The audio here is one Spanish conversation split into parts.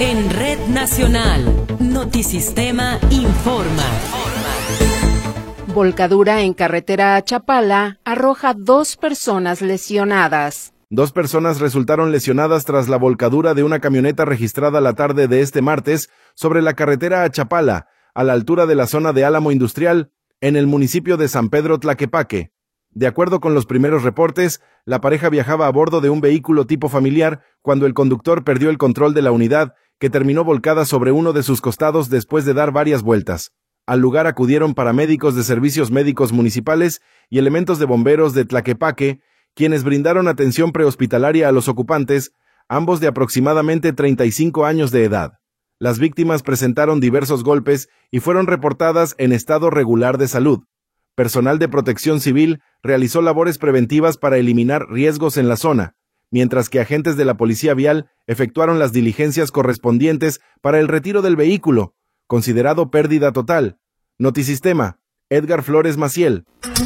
En Red Nacional, Notisistema informa. Volcadura en carretera a Chapala arroja 2 personas lesionadas. 2 personas resultaron lesionadas tras la volcadura de una camioneta registrada la tarde de este martes sobre la carretera a Chapala, a la altura de la zona de Álamo Industrial, en el municipio de San Pedro Tlaquepaque. De acuerdo con los primeros reportes, la pareja viajaba a bordo de un vehículo tipo familiar cuando el conductor perdió el control de la unidad, que terminó volcada sobre uno de sus costados después de dar varias vueltas. Al lugar acudieron paramédicos de servicios médicos municipales y elementos de bomberos de Tlaquepaque, quienes brindaron atención prehospitalaria a los ocupantes, ambos de aproximadamente 35 años de edad. Las víctimas presentaron diversos golpes y fueron reportadas en estado regular de salud. Personal de Protección Civil realizó labores preventivas para eliminar riesgos en la zona, mientras que agentes de la Policía Vial efectuaron las diligencias correspondientes para el retiro del vehículo, considerado pérdida total. Notisistema, Edgar Flores Maciel.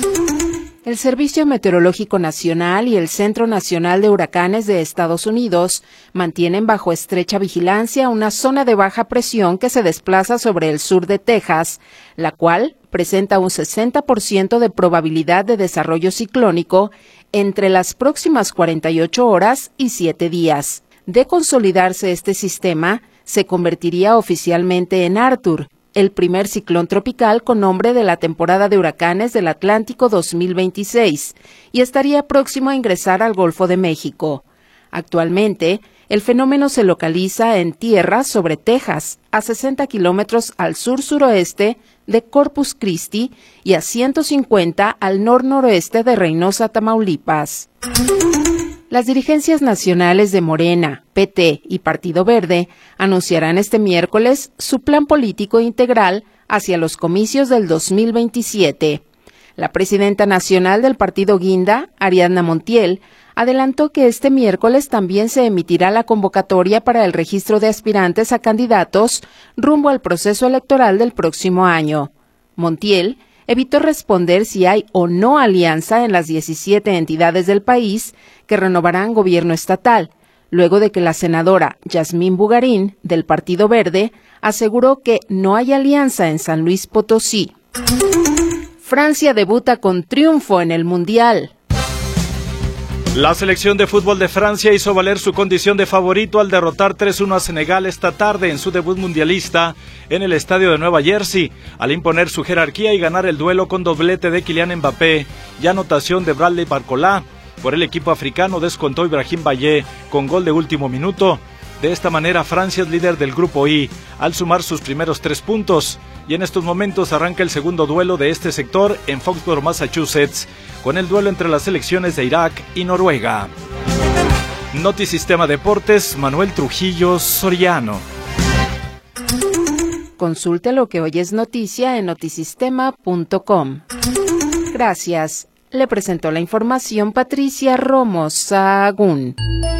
El Servicio Meteorológico Nacional y el Centro Nacional de Huracanes de Estados Unidos mantienen bajo estrecha vigilancia una zona de baja presión que se desplaza sobre el sur de Texas, la cual presenta un 60% de probabilidad de desarrollo ciclónico entre las próximas 48 horas y 7 días. De consolidarse este sistema, se convertiría oficialmente en Arthur, el primer ciclón tropical con nombre de la temporada de huracanes del Atlántico 2026, y estaría próximo a ingresar al Golfo de México. Actualmente, el fenómeno se localiza en tierra sobre Texas, a 60 kilómetros al sur-suroeste de Corpus Christi y a 150 al nor-noroeste de Reynosa, Tamaulipas. Las dirigencias nacionales de Morena, PT y Partido Verde anunciarán este miércoles su plan político integral hacia los comicios del 2027. La presidenta nacional del Partido Guinda, Ariadna Montiel, adelantó que este miércoles también se emitirá la convocatoria para el registro de aspirantes a candidatos rumbo al proceso electoral del próximo año. Montiel evitó responder si hay o no alianza en las 17 entidades del país que renovarán gobierno estatal, luego de que la senadora Yasmín Bugarín, del Partido Verde, aseguró que no hay alianza en San Luis Potosí. Francia debuta con triunfo en el Mundial. La selección de fútbol de Francia hizo valer su condición de favorito al derrotar 3-1 a Senegal esta tarde en su debut mundialista en el estadio de Nueva Jersey, al imponer su jerarquía y ganar el duelo con doblete de Kylian Mbappé y anotación de Bradley Barcola. Por el equipo africano descontó Ibrahim Baye con gol de último minuto. De esta manera, Francia es líder del grupo I al sumar sus primeros 3 puntos. Y en estos momentos arranca el segundo duelo de este sector en Foxborough, Massachusetts, con el duelo entre las selecciones de Irak y Noruega. Notisistema Deportes, Manuel Trujillo Soriano. Consulte lo que hoy es noticia en notisistema.com. Gracias. Le presentó la información Patricia Romo Sahagún.